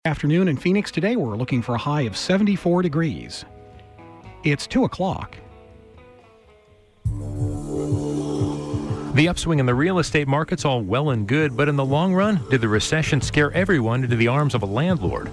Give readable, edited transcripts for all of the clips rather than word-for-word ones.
Afternoon in Phoenix today, we're looking for a high of 74 degrees. It's 2 o'clock. The upswing in the real estate market's all well and good, but in the long run, did the recession scare everyone into the arms of a landlord?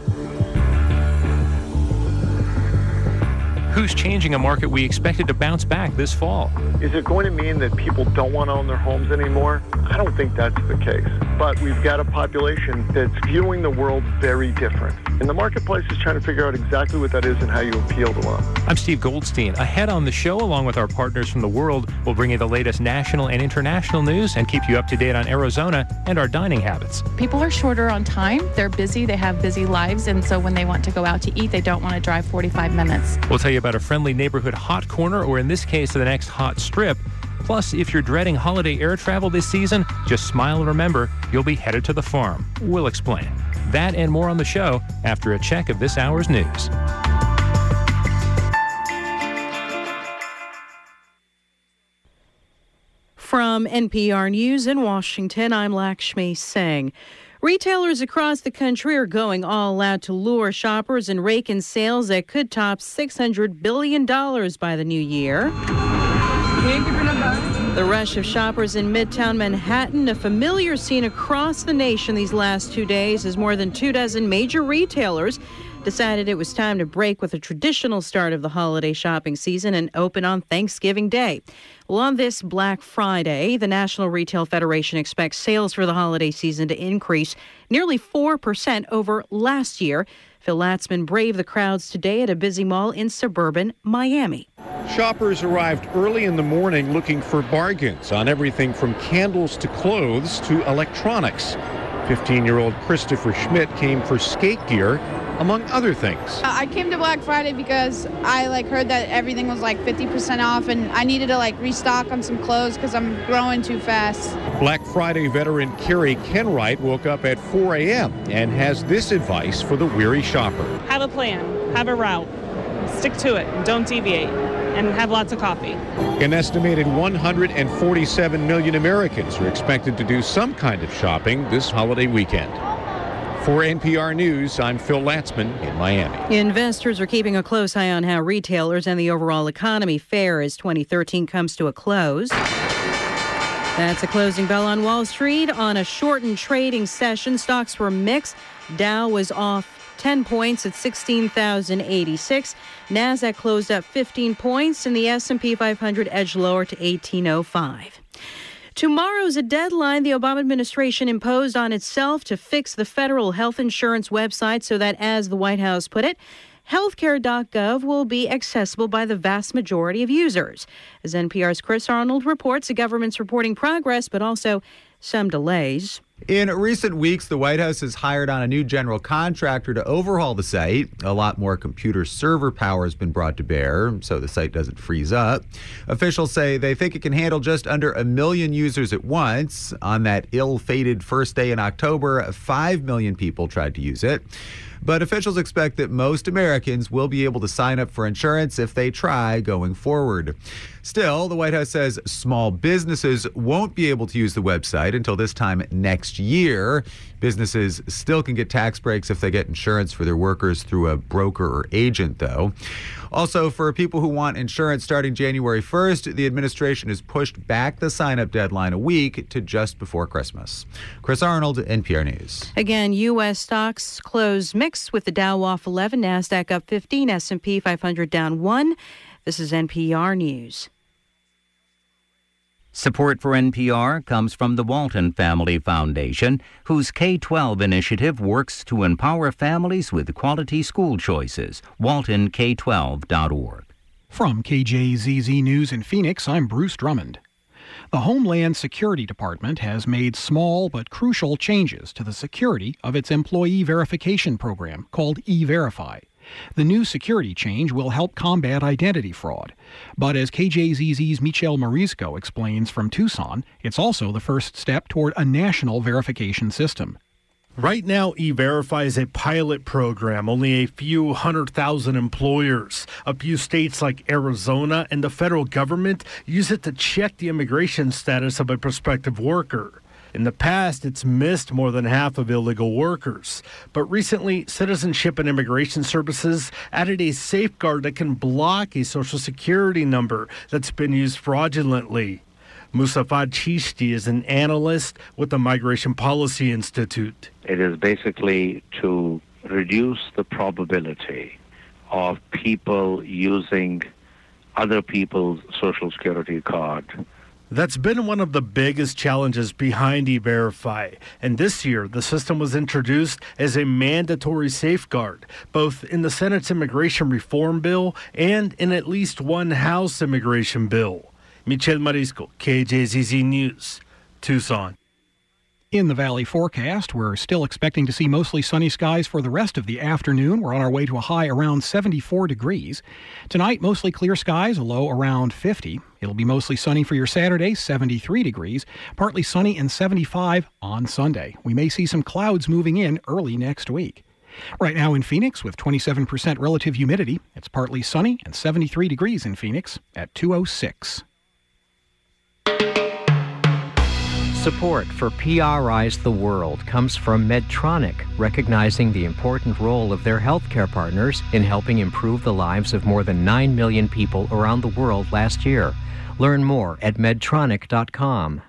Who's changing a market we expected to bounce back this fall? Is it going to mean that people don't want to own their homes anymore? I don't think that's the case. But we've got a population that's viewing the world very different. And the marketplace is trying to figure out exactly what that is and how you appeal to them. I'm Steve Goldstein. Ahead on the show, along with our partners from the world, we'll bring you the latest national and international news and keep you up to date on Arizona and our dining habits. People are shorter on time. They're busy. They have busy lives. And so when they want to go out to eat, they don't want to drive 45 minutes. We'll tell you about a friendly neighborhood hot corner, or in this case, the next hot strip. Plus, if you're dreading holiday air travel this season, just smile and remember, you'll be headed to the farm. We'll explain. That and more on the show after a check of this hour's news. From NPR News in Washington, I'm Lakshmi Singh. Retailers across the country are going all out to lure shoppers and rake in sales that could top $600 billion by the new year. The rush of shoppers in Midtown Manhattan, a familiar scene across the nation these last 2 days, as more than 24 major retailers decided it was time to break with the traditional start of the holiday shopping season and open on Thanksgiving Day. Well, on this Black Friday, the National Retail Federation expects sales for the holiday season to increase nearly 4% over last year. Phil Latzman braved the crowds today at a busy mall in suburban Miami. Shoppers arrived early in the morning looking for bargains on everything from candles to clothes to electronics. 15-year-old Christopher Schmidt came for skate gear, among other things. I came to Black Friday because I heard that everything was 50% off, and I needed to restock on some clothes because I'm growing too fast. Black Friday veteran Carrie Kenwright woke up at 4 a.m. and has this advice for the weary shopper. Have a plan, have a route, stick to it, don't deviate, and have lots of coffee. An estimated 147 million Americans are expected to do some kind of shopping this holiday weekend. For NPR News, I'm Phil Latzman in Miami. Investors are keeping a close eye on how retailers and the overall economy fare as 2013 comes to a close. That's a closing bell on Wall Street. On a shortened trading session, stocks were mixed. Dow was off 10 points at 16,086. NASDAQ closed up 15 points, and the S&P 500 edged lower to 1805. Tomorrow's a deadline the Obama administration imposed on itself to fix the federal health insurance website so that, as the White House put it, healthcare.gov will be accessible by the vast majority of users. As NPR's Chris Arnold reports, the government's reporting progress, but also some delays. In recent weeks, the White House has hired on a new general contractor to overhaul the site. A lot more computer server power has been brought to bear, so the site doesn't freeze up. Officials say they think it can handle just under 1 million users at once. On that ill-fated first day in October, 5 million people tried to use it. But officials expect that most Americans will be able to sign up for insurance if they try going forward. Still, the White House says small businesses won't be able to use the website until this time next year. Businesses still can get tax breaks if they get insurance for their workers through a broker or agent, though. Also, for people who want insurance starting January 1st, the administration has pushed back the sign-up deadline a week to just before Christmas. Chris Arnold, NPR News. Again, U.S. stocks closed mixed with the Dow off 11, NASDAQ up 15, S&P 500 down 1. This is NPR News. Support for NPR comes from the Walton Family Foundation, whose K-12 initiative works to empower families with quality school choices. WaltonK12.org. From KJZZ News in Phoenix, I'm Bruce Drummond. The Homeland Security Department has made small but crucial changes to the security of its employee verification program called E-Verify. The new security change will help combat identity fraud. But as KJZZ's Michelle Marisco explains from Tucson, it's also the first step toward a national verification system. Right now, E-Verify is a pilot program, only a few 100,000 employers. A few states like Arizona and the federal government use it to check the immigration status of a prospective worker. In the past, it's missed more than half of illegal workers. But recently, Citizenship and Immigration Services added a safeguard that can block a Social Security number that's been used fraudulently. Musafat Chishti is an analyst with the Migration Policy Institute. It is basically to reduce the probability of people using other people's Social Security card. That's been one of the biggest challenges behind E-Verify. And this year, the system was introduced as a mandatory safeguard, both in the Senate's immigration reform bill and in at least one House immigration bill. Michel Marisco, KJZZ News, Tucson. In the Valley forecast, we're still expecting to see mostly sunny skies for the rest of the afternoon. We're on our way to a high around 74 degrees. Tonight, mostly clear skies, a low around 50. It'll be mostly sunny for your Saturday, 73 degrees. Partly sunny and 75 on Sunday. We may see some clouds moving in early next week. Right now in Phoenix, with 27% relative humidity, it's partly sunny and 73 degrees in Phoenix at 2:06. Support for PRI's The World comes from Medtronic, recognizing the important role of their healthcare partners in helping improve the lives of more than 9 million people around the world last year. Learn more at medtronic.com.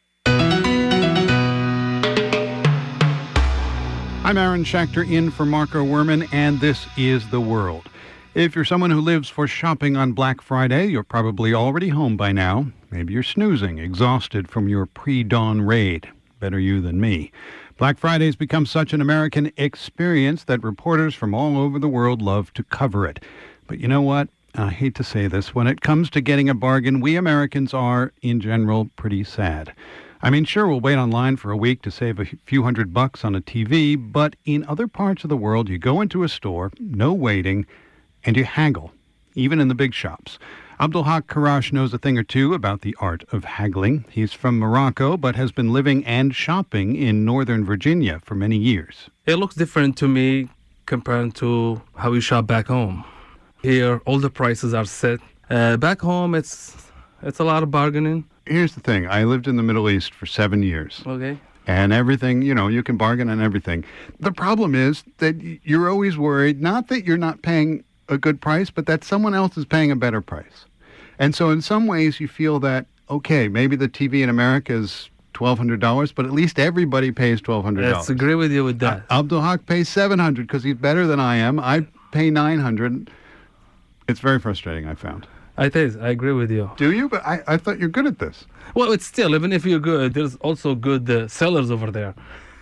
I'm Aaron Schachter in for Marco Werman, and this is The World. If you're someone who lives for shopping on Black Friday, you're probably already home by now. Maybe you're snoozing, exhausted from your pre-dawn raid. Better you than me. Black Friday's become such an American experience that reporters from all over the world love to cover it. But you know what? I hate to say this. When it comes to getting a bargain, we Americans are, in general, pretty sad. I mean, sure, we'll wait online for a week to save a few $100 on a TV, but in other parts of the world, you go into a store, no waiting, and you haggle, even in the big shops. Abdulhaq Karash knows a thing or two about the art of haggling. He's from Morocco, but has been living and shopping in Northern Virginia for many years. It looks different to me compared to how we shop back home. Here, all the prices are set. Back home, it's a lot of bargaining. Here's the thing. I lived in the Middle East for 7 years. Okay. And everything, you can bargain on everything. The problem is that you're always worried, not that you're not paying a good price, but that someone else is paying a better price. And so in some ways you feel that, okay, maybe the TV in America is $1,200, but at least everybody pays $1,200. Yes, agree with you with that. Abdulhaq pays $700 because he's better than I am. I pay $900. It's very frustrating, I found. It is. I agree with you. Do you? But I thought you're good at this. Well, it's still, even if you're good, there's also good sellers over there,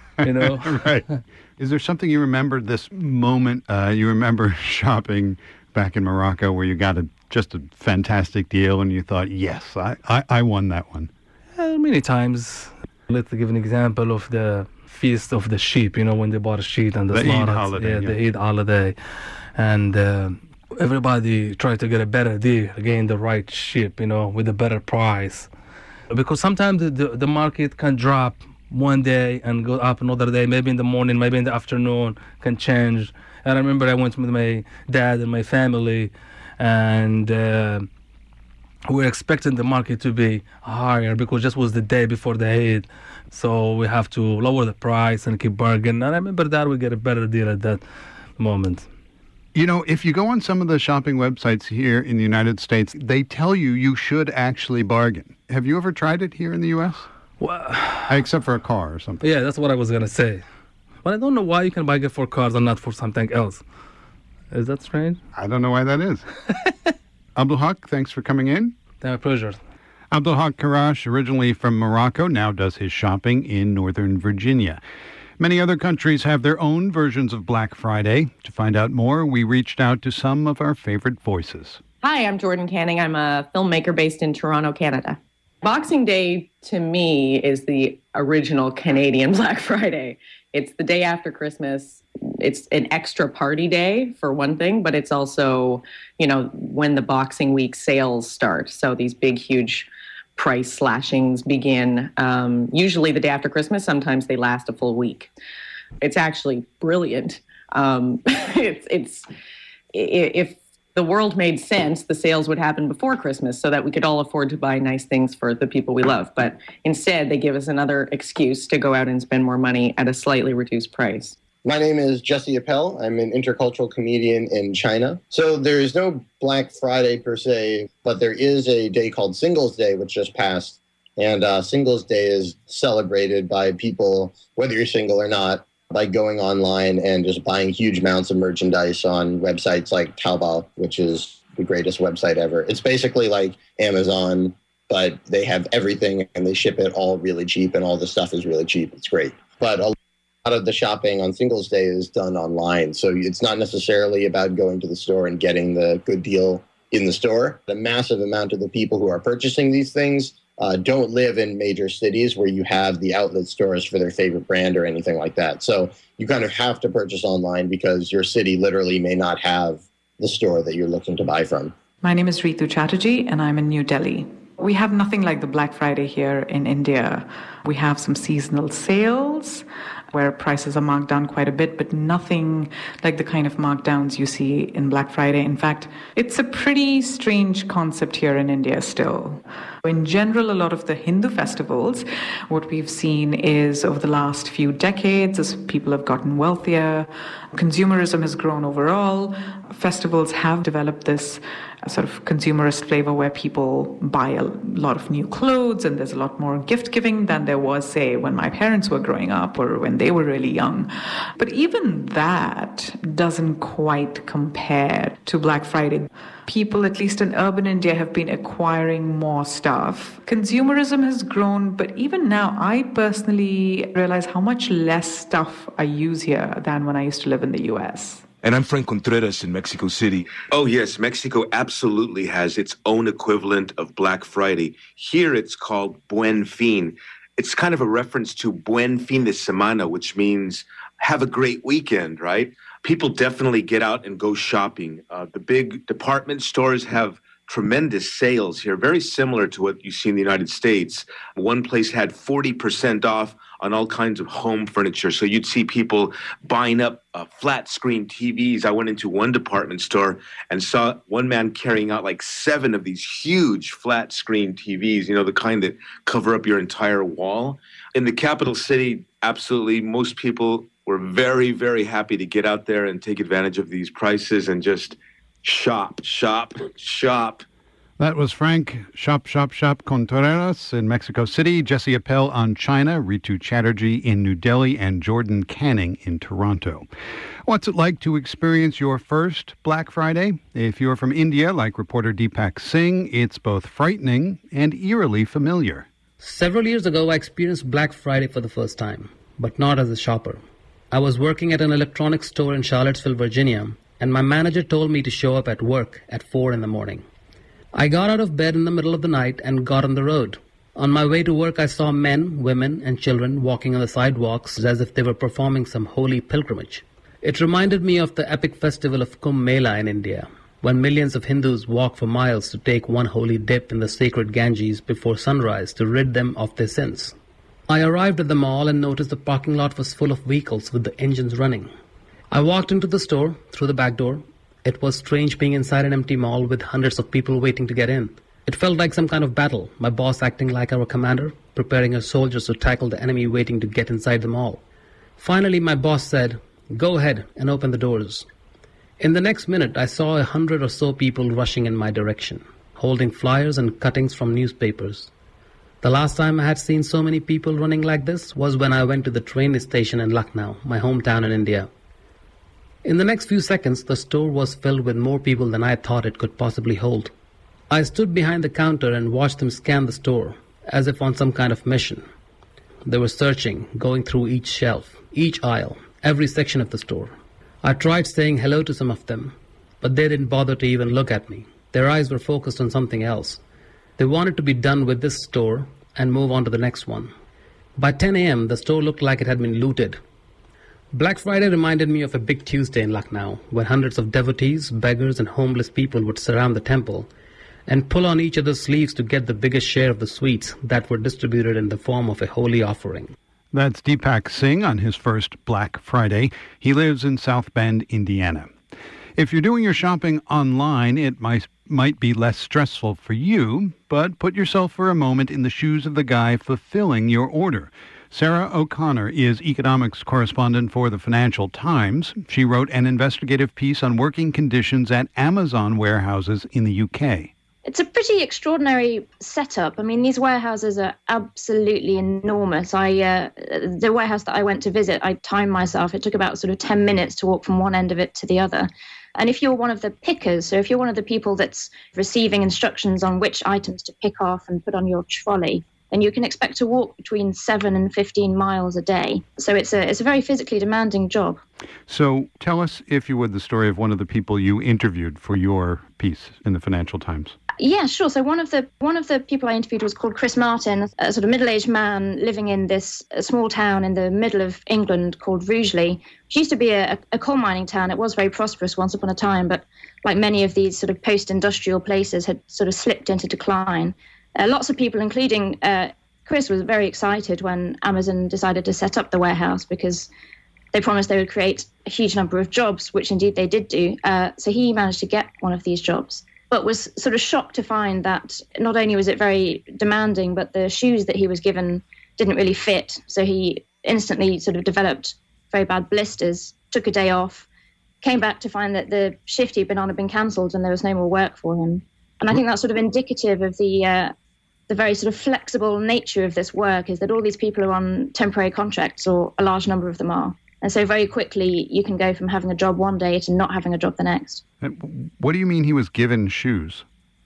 Right. Is there something you remember this moment, you remember shopping back in Morocco where you got just a fantastic deal and you thought, yes, I won that one? Many times. Let's give an example of the Feast of the Sheep, when they bought a sheep and the Eid holiday. The Eid holiday. And everybody tried to get a better deal, again, the right sheep, with a better price. Because sometimes the market can drop one day and go up another day, maybe in the morning, maybe in the afternoon, can change. And I remember I went with my dad and my family, and we were expecting the market to be higher because just was the day before the Eid. So we have to lower the price and keep bargaining. And I remember that we get a better deal at that moment. If you go on some of the shopping websites here in the United States, they tell you should actually bargain. Have you ever tried it here in the U.S.? Well, except for a car or something. Yeah, that's what I was going to say. But I don't know why you can bargain for cars and not for something else. Is that strange? I don't know why that is. Abdulhaq, thanks for coming in. My pleasure. Abdulhaq Karash, originally from Morocco, now does his shopping in Northern Virginia. Many other countries have their own versions of Black Friday. To find out more, we reached out to some of our favorite voices. Hi, I'm Jordan Canning. I'm a filmmaker based in Toronto, Canada. Boxing Day, to me, is the original Canadian Black Friday. It's the day after Christmas. It's an extra party day, for one thing, but it's also, when the Boxing Week sales start. So these big, huge price slashings begin usually the day after Christmas. Sometimes they last a full week. It's actually brilliant. If the world made sense, the sales would happen before Christmas so that we could all afford to buy nice things for the people we love. But instead, they give us another excuse to go out and spend more money at a slightly reduced price. My name is Jesse Appel. I'm an intercultural comedian in China. So there is no Black Friday per se, but there is a day called Singles Day, which just passed. And Singles Day is celebrated by people, whether you're single or not, by going online and just buying huge amounts of merchandise on websites like Taobao, which is the greatest website ever. It's basically like Amazon, but they have everything and they ship it all really cheap and all the stuff is really cheap. It's great. But a lot of the shopping on Singles Day is done online. So it's not necessarily about going to the store and getting the good deal in the store. The massive amount of the people who are purchasing these things don't live in major cities where you have the outlet stores for their favorite brand or anything like that. So you kind of have to purchase online because your city literally may not have the store that you're looking to buy from. My name is Ritu Chatterjee and I'm in New Delhi. We have nothing like the Black Friday here in India. We have some seasonal sales where prices are marked down quite a bit, but nothing like the kind of markdowns you see in Black Friday. In fact, it's a pretty strange concept here in India still. In general, a lot of the Hindu festivals, what we've seen is over the last few decades, as people have gotten wealthier, consumerism has grown overall. Festivals have developed this sort of consumerist flavor where people buy a lot of new clothes and there's a lot more gift giving than there was, say, when my parents were growing up or when they were really young. But even that doesn't quite compare to Black Friday. People, at least in urban India, have been acquiring more stuff. Consumerism has grown, but even now, I personally realize how much less stuff I use here than when I used to live in the US. And I'm Frank Contreras in Mexico City. Oh, yes, Mexico absolutely has its own equivalent of Black Friday. Here it's called Buen Fin. It's kind of a reference to Buen Fin de Semana, which means have a great weekend, right? People definitely get out and go shopping. The big department stores have tremendous sales here, very similar to what you see in the United States. One place had 40% off on all kinds of home furniture. So you'd see people buying up flat screen TVs. I went into one department store and saw one man carrying out like 7 of these huge flat screen TVs, you know, the kind that cover up your entire wall. In the capital city, absolutely, most people were very, very happy to get out there and take advantage of these prices and just shop. That was Frank Shop Contreras in Mexico City, Jesse Appel on China, Ritu Chatterjee in New Delhi, and Jordan Canning in Toronto. What's it like to experience your first Black Friday? If you're from India, like reporter Deepak Singh, it's both frightening and eerily familiar. Several years ago, I experienced Black Friday for the first time, but not as a shopper. I was working at an electronics store in Charlottesville, Virginia, and my manager told me to show up at work at 4 in the morning. I got out of bed in the middle of the night and got on the road. On my way to work, I saw men, women, and children walking on the sidewalks as if they were performing some holy pilgrimage. It reminded me of the epic festival of Kumbh Mela in India, when millions of Hindus walk for miles to take one holy dip in the sacred Ganges before sunrise to rid them of their sins. I arrived at the mall and noticed the parking lot was full of vehicles with the engines running. I walked into the store through the back door. It was strange being inside an empty mall with hundreds of people waiting to get in. It felt like some kind of battle, my boss acting like our commander, preparing her soldiers to tackle the enemy waiting to get inside the mall. Finally, my boss said, "Go ahead and open the doors." In the next minute, I saw 100 or so people rushing in my direction, holding flyers and cuttings from newspapers. The last time I had seen so many people running like this was when I went to the train station in Lucknow, my hometown in India. In the next few seconds, the store was filled with more people than I thought it could possibly hold. I stood behind the counter and watched them scan the store, as if on some kind of mission. They were searching, going through each shelf, each aisle, every section of the store. I tried saying hello to some of them, but they didn't bother to even look at me. Their eyes were focused on something else. They wanted to be done with this store and move on to the next one. By 10 a.m., the store looked like it had been looted. Black Friday reminded me of a big Tuesday in Lucknow, when hundreds of devotees, beggars, and homeless people would surround the temple and pull on each other's sleeves to get the biggest share of the sweets that were distributed in the form of a holy offering. That's Deepak Singh on his first Black Friday. He lives in South Bend, Indiana. If you're doing your shopping online, it might be less stressful for you, but put yourself for a moment in the shoes of the guy fulfilling your order. Sarah O'Connor is economics correspondent for the Financial Times. She wrote an investigative piece on working conditions at Amazon warehouses in the UK. It's a pretty extraordinary setup. I mean, these warehouses are absolutely enormous. The warehouse that I went to visit, I timed myself. It took about sort of 10 minutes to walk from one end of it to the other. And if you're one of the pickers, so if you're one of the people that's receiving instructions on which items to pick off and put on your trolley, then you can expect to walk between 7 and 15 miles a day. So it's a very physically demanding job. So tell us, if you would, the story of one of the people you interviewed for your piece in the Financial Times. Yeah, sure. So one of the people I interviewed was called Chris Martin, a sort of middle-aged man living in this small town in the middle of England called Rugeley, which used to be a coal mining town. It was very prosperous once upon a time, but like many of these sort of post-industrial places had sort of slipped into decline. Lots of people, including Chris, was very excited when Amazon decided to set up the warehouse because they promised they would create a huge number of jobs, which indeed they did do. So he managed to get one of these jobs, but was sort of shocked to find that not only was it very demanding, but the shoes that he was given didn't really fit. So he instantly sort of developed very bad blisters, took a day off, came back to find that the shift he'd been on had been cancelled and there was no more work for him. And I think that's sort of indicative of the very sort of flexible nature of this work, is that all these people are on temporary contracts, or a large number of them are. And so very quickly you can go from having a job one day to not having a job the next. What do you mean he was given shoes?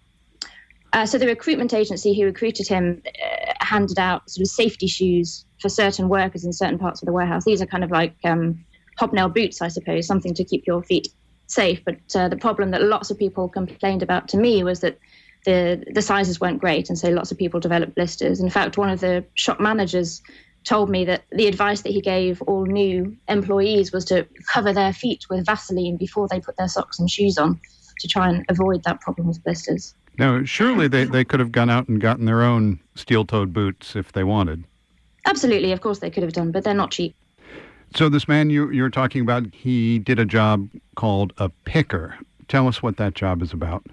So the recruitment agency who recruited him handed out sort of safety shoes for certain workers in certain parts of the warehouse. These are kind of like hobnail boots, I suppose, something to keep your feet safe. But the problem that lots of people complained about to me was that the sizes weren't great, and so lots of people developed blisters. In fact, one of the shop managers told me that the advice that he gave all new employees was to cover their feet with Vaseline before they put their socks and shoes on, to try and avoid that problem with blisters. Now, surely they could have gone out and gotten their own steel-toed boots if they wanted. Absolutely, of course they could have done, but they're not cheap. So this man you're talking about, he did a job called a picker. Tell us what that job is about.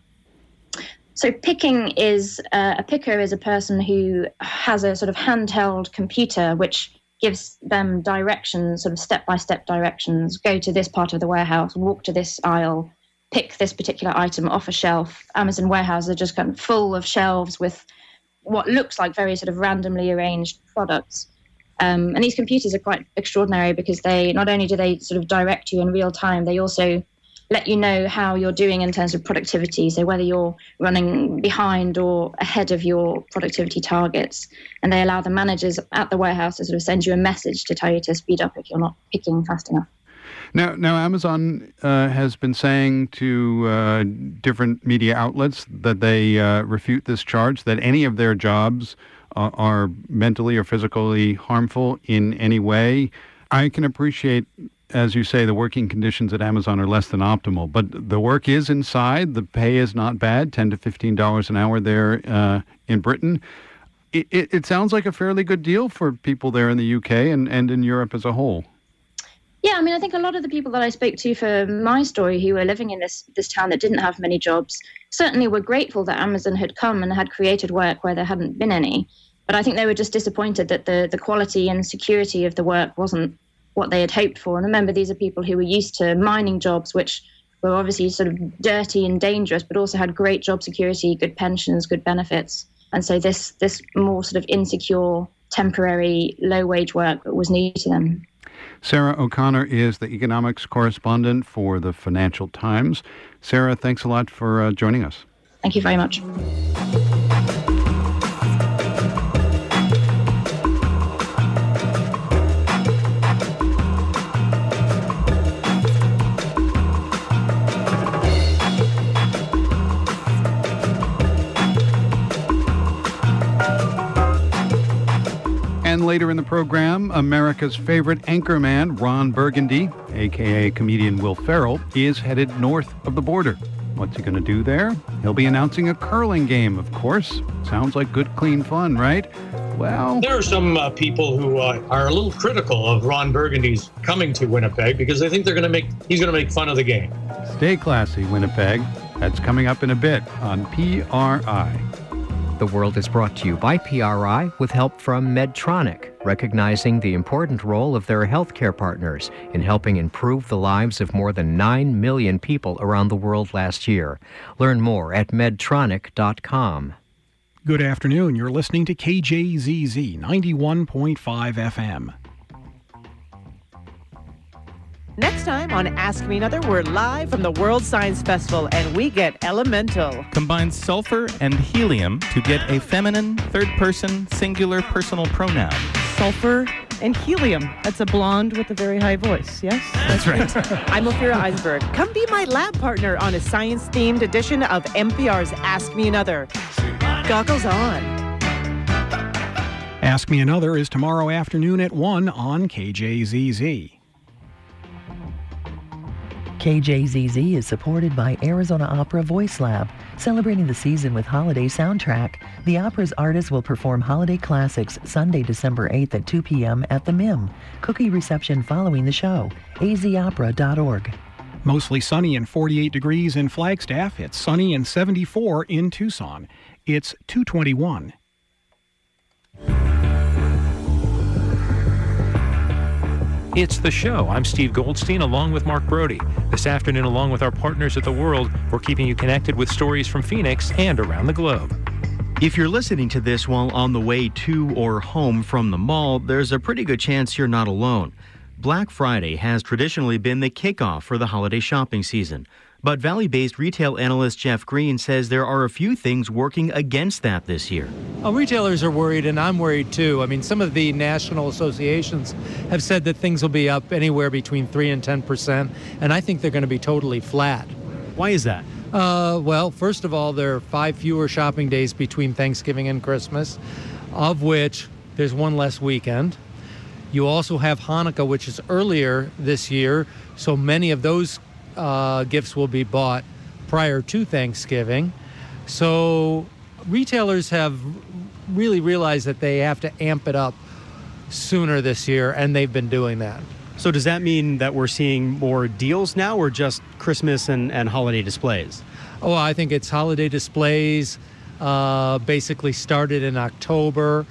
So picking is, a picker is a person who has a sort of handheld computer which gives them directions, sort of step-by-step directions. Go to this part of the warehouse, walk to this aisle, pick this particular item off a shelf. Amazon warehouses are just kind of full of shelves with what looks like very sort of randomly arranged products. And these computers are quite extraordinary because they not only do they sort of direct you in real time, they also let you know how you're doing in terms of productivity, so whether you're running behind or ahead of your productivity targets. And they allow the managers at the warehouse to sort of send you a message to tell you to speed up if you're not picking fast enough. Now Amazon has been saying to different media outlets that they refute this charge, that any of their jobs are mentally or physically harmful in any way. I can appreciate, as you say, the working conditions at Amazon are less than optimal, but the work is inside. The pay is not bad, $10 to $15 an hour there in Britain. It sounds like a fairly good deal for people there in the UK and in Europe as a whole. Yeah, I mean, I think a lot of the people that I spoke to for my story who were living in this town that didn't have many jobs certainly were grateful that Amazon had come and had created work where there hadn't been any. But I think they were just disappointed that the quality and security of the work wasn't what they had hoped for. And remember, these are people who were used to mining jobs, which were obviously sort of dirty and dangerous, but also had great job security, good pensions, good benefits. And so this more sort of insecure, temporary, low-wage work was new to them. Sarah O'Connor is the economics correspondent for the Financial Times. Sarah, thanks a lot for joining us. Thank you very much. And later in the program, America's favorite anchorman, Ron Burgundy, a.k.a. comedian Will Ferrell, is headed north of the border. What's he going to do there? He'll be announcing a curling game, of course. Sounds like good, clean fun, right? Well, there are some people who are a little critical of Ron Burgundy's coming to Winnipeg because they think he's going to make fun of the game. Stay classy, Winnipeg. That's coming up in a bit on PRI. The World is brought to you by PRI with help from Medtronic, recognizing the important role of their healthcare partners in helping improve the lives of more than 9 million people around the world last year. Learn more at medtronic.com. Good afternoon. You're listening to KJZZ 91.5 FM. Next time on Ask Me Another, we're live from the World Science Festival, and we get elemental. Combine sulfur and helium to get a feminine, third-person, singular personal pronoun. Sulfur and helium. That's a blonde with a very high voice, yes? That's right. I'm Ophira Eisberg. Come be my lab partner on a science-themed edition of NPR's Ask Me Another. Goggles on. Ask Me Another is tomorrow afternoon at 1 on KJZZ. KJZZ is supported by Arizona Opera Voice Lab. Celebrating the season with holiday soundtrack, the opera's artists will perform holiday classics Sunday, December 8th at 2 p.m. at the MIM. Cookie reception following the show. azopera.org. Mostly sunny and 48 degrees in Flagstaff. It's sunny and 74 in Tucson. It's 2:21. It's The Show. I'm Steve Goldstein along with Mark Brody. This afternoon, along with our partners at The World, we're keeping you connected with stories from Phoenix and around the globe. If you're listening to this while on the way to or home from the mall, there's a pretty good chance you're not alone. Black Friday has traditionally been the kickoff for the holiday shopping season. But Valley-based retail analyst Jeff Green says there are a few things working against that this year. Well, retailers are worried, and I'm worried too. I mean, some of the national associations have said that things will be up anywhere between 3 and 10%, and I think they're going to be totally flat. Why is that? Well, first of all, there are 5 fewer shopping days between Thanksgiving and Christmas, of which there's one less weekend. You also have Hanukkah, which is earlier this year, so many of those gifts will be bought prior to Thanksgiving. So retailers have really realized that they have to amp it up sooner this year, and they've been doing that. So does that mean that we're seeing more deals now or just Christmas and holiday displays? Oh, I think it's holiday displays basically started in October.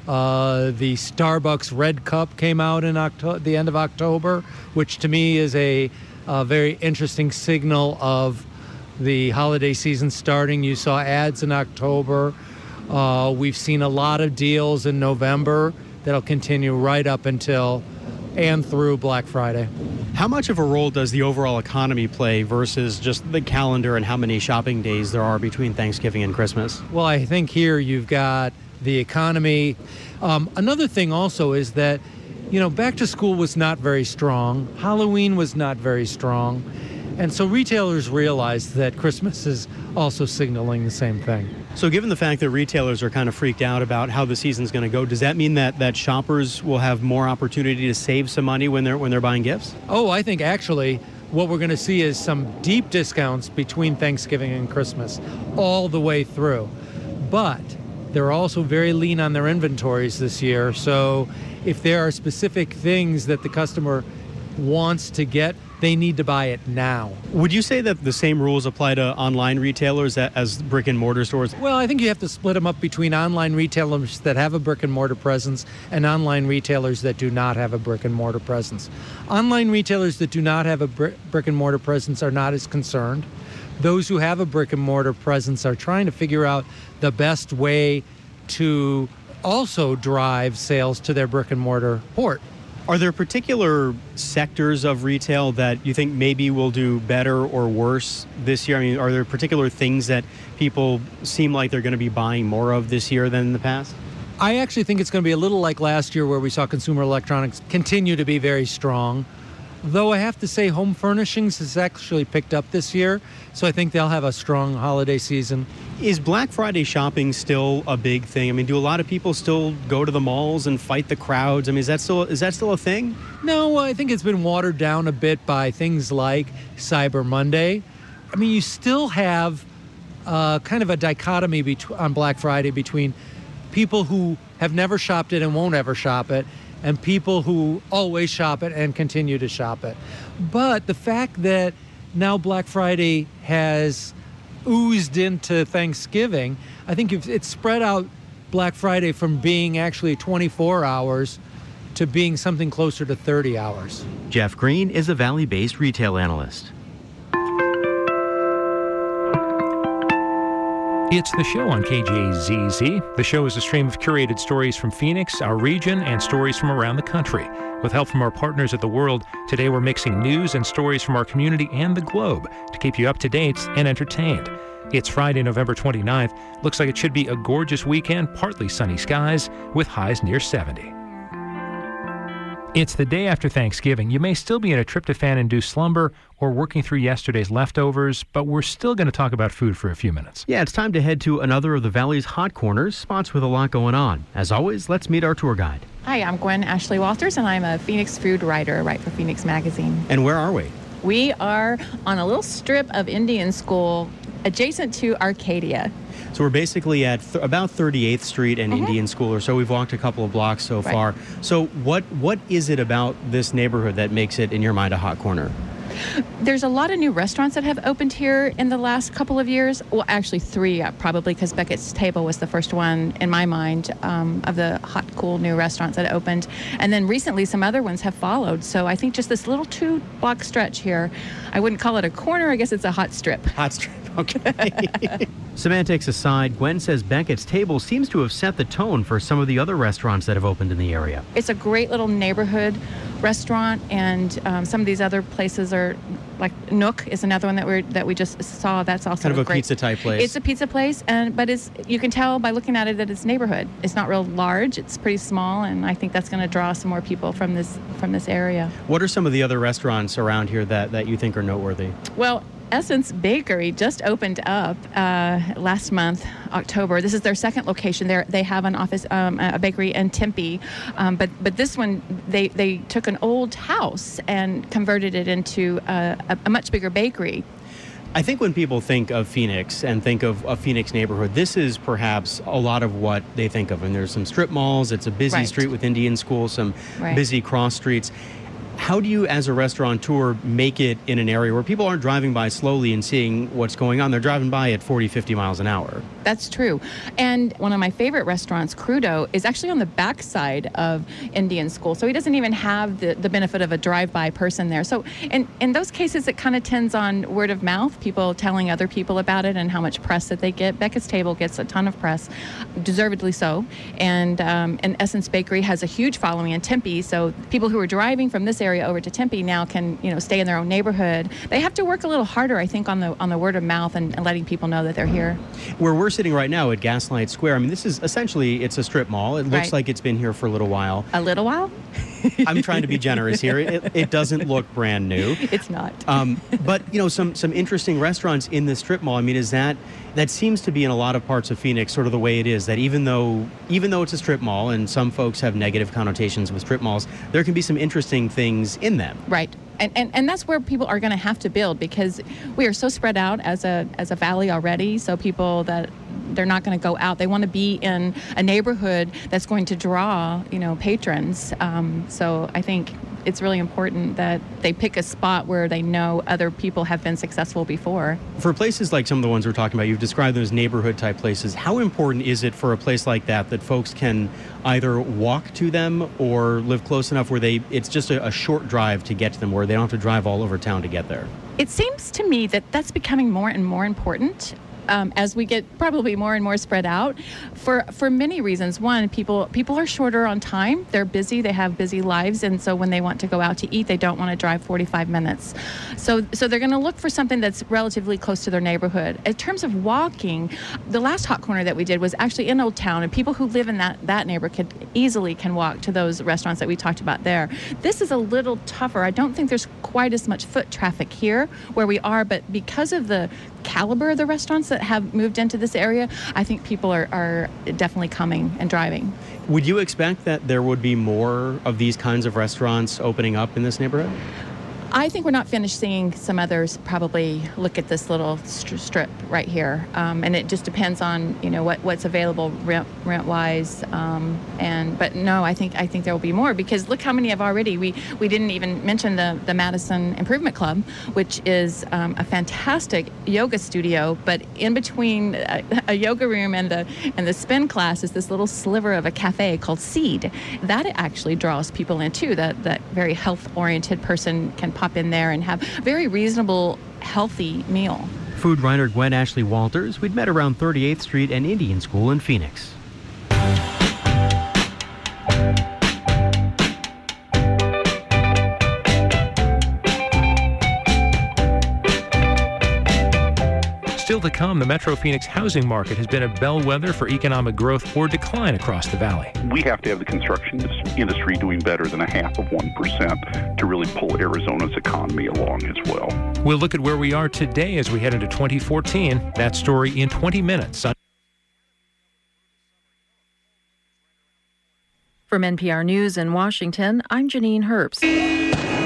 The Starbucks Red Cup came out in the end of October, which to me is a very interesting signal of the holiday season starting. You saw ads in October. We've seen a lot of deals in November that'll continue right up until and through Black Friday. How much of a role does the overall economy play versus just the calendar and how many shopping days there are between Thanksgiving and Christmas? Well, I think here you've got the economy. Another thing also is that, you know, back to school was not very strong. Halloween was not very strong. And so retailers realized that Christmas is also signaling the same thing. So given the fact that retailers are kind of freaked out about how the season's going to go, does that mean that shoppers will have more opportunity to save some money when they're buying gifts? Oh, I think actually what we're going to see is some deep discounts between Thanksgiving and Christmas all the way through. But they're also very lean on their inventories this year. So if there are specific things that the customer wants to get, they need to buy it now. Would you say that the same rules apply to online retailers as brick and mortar stores? Well, I think you have to split them up between online retailers that have a brick and mortar presence and online retailers that do not have a brick and mortar presence. Online retailers that do not have a brick and mortar presence are not as concerned. Those who have a brick and mortar presence are trying to figure out the best way to also drive sales to their brick and mortar port. Are there particular sectors of retail that you think maybe will do better or worse this year? I mean, are there particular things that people seem like they're going to be buying more of this year than in the past? I actually think it's going to be a little like last year where we saw consumer electronics continue to be very strong. Though I have to say home furnishings has actually picked up this year, so I think they'll have a strong holiday season. Is Black Friday shopping still a big thing? I mean, do a lot of people still go to the malls and fight the crowds? I mean, is that still a thing? No, I think it's been watered down a bit by things like Cyber Monday. I mean, you still have kind of a dichotomy on Black Friday between people who have never shopped it and won't ever shop it, and people who always shop it and continue to shop it. But the fact that now Black Friday has oozed into Thanksgiving, I think it's spread out Black Friday from being actually 24 hours to being something closer to 30 hours. Jeff Green is a Valley-based retail analyst. It's The Show on KJZZ. The show is a stream of curated stories from Phoenix, our region, and stories from around the country. With help from our partners at The World, today we're mixing news and stories from our community and the globe to keep you up to date and entertained. It's Friday, November 29th. Looks like it should be a gorgeous weekend, partly sunny skies with highs near 70. It's the day after Thanksgiving. You may still be in a tryptophan-induced slumber or working through yesterday's leftovers, but we're still going to talk about food for a few minutes. Yeah, it's time to head to another of the Valley's hot corners, spots with a lot going on. As always, let's meet our tour guide. Hi, I'm Gwen Ashley Walters, and I'm a Phoenix food writer, write for Phoenix Magazine. And where are we? We are on a little strip of Indian School adjacent to Arcadia. So we're basically at about 38th Street and Indian School, or so. We've walked a couple of blocks so far. So what is it about this neighborhood that makes it, in your mind, a hot corner? There's a lot of new restaurants that have opened here in the last couple of years. Well, actually 3 probably, because Beckett's Table was the first one in my mind of the hot, cool new restaurants that opened. And then recently some other ones have followed. So I think just this little 2-block stretch here, I wouldn't call it a corner. I guess it's a hot strip. Hot strip, okay. Semantics aside, Gwen says Beckett's Table seems to have set the tone for some of the other restaurants that have opened in the area. It's a great little neighborhood restaurant, and some of these other places are, like Nook is another one that we just saw. That's also kind of a great pizza type place. It's a pizza place, but you can tell by looking at it that it's neighborhood. It's not real large. It's pretty small, and I think that's going to draw some more people from this area. What are some of the other restaurants around here that you think are noteworthy? Well, Essence Bakery just opened up last month, October. This is their second location. They have an office, a bakery in Tempe, but this one they took an old house and converted it into a much bigger bakery. I think when people think of Phoenix and think of a Phoenix neighborhood, this is perhaps a lot of what they think of. And there's some strip malls. It's a busy street with Indian School, some busy cross streets. How do you, as a restaurateur, make it in an area where people aren't driving by slowly and seeing what's going on? They're driving by at 40, 50 miles an hour. That's true. And one of my favorite restaurants, Crudo, is actually on the backside of Indian School. So he doesn't even have the benefit of a drive-by person there. So in those cases, it kind of tends on word of mouth, people telling other people about it and how much press that they get. Beckett's Table gets a ton of press, deservedly so. And Essence Bakery has a huge following in Tempe. So people who are driving from this area over to Tempe now can, stay in their own neighborhood. They have to work a little harder, I think, on the word of mouth and letting people know that they're here. Where we're sitting right now at Gaslight Square, I mean, this is essentially, it's a strip mall. It looks like it's been here for a little while. A little while? I'm trying to be generous here. It doesn't look brand new. It's not. But, some interesting restaurants in this strip mall. I mean, that seems to be in a lot of parts of Phoenix sort of the way it is, that even though it's a strip mall and some folks have negative connotations with strip malls, there can be some interesting things in them. Right. And that's where people are going to have to build, because we are so spread out as a valley already. So people that they're not going to go out. They want to be in a neighborhood that's going to draw, patrons. So I think it's really important that they pick a spot where they know other people have been successful before. For places like some of the ones we're talking about, you've described them as neighborhood type places. How important is it for a place like that folks can either walk to them or live close enough where it's just a short drive to get to them, where they don't have to drive all over town to get there? It seems to me that that's becoming more and more important. As we get probably more and more spread out, for many reasons. One, people are shorter on time. They're busy. They have busy lives, and so when they want to go out to eat, they don't want to drive 45 minutes. So they're going to look for something that's relatively close to their neighborhood. In terms of walking, the last hot corner that we did was actually in Old Town, and people who live in that neighborhood easily can walk to those restaurants that we talked about there. This is a little tougher. I don't think there's quite as much foot traffic here where we are, but because of the caliber of the restaurants that have moved into this area, I think people are definitely coming and driving. Would you expect that there would be more of these kinds of restaurants opening up in this neighborhood? I think we're not finished seeing. Some others probably look at this little strip right here, and it just depends on what's available rent wise. But no, I think there will be more, because look how many have already. We didn't even mention the Madison Improvement Club, which is a fantastic yoga studio. But in between a yoga room and the spin class is this little sliver of a cafe called Seed. That actually draws people in too. That very health oriented person can pop in there and have a very reasonable, healthy meal. Food writer Gwen Ashley Walters. We'd met around 38th Street and Indian School in Phoenix. Still to come, the Metro Phoenix housing market has been a bellwether for economic growth or decline across the valley. We have to have the construction industry doing better than 0.5% to really pull Arizona's economy along as well. We'll look at where we are today as we head into 2014. That story in 20 minutes. From NPR News in Washington, I'm Janine Herbst.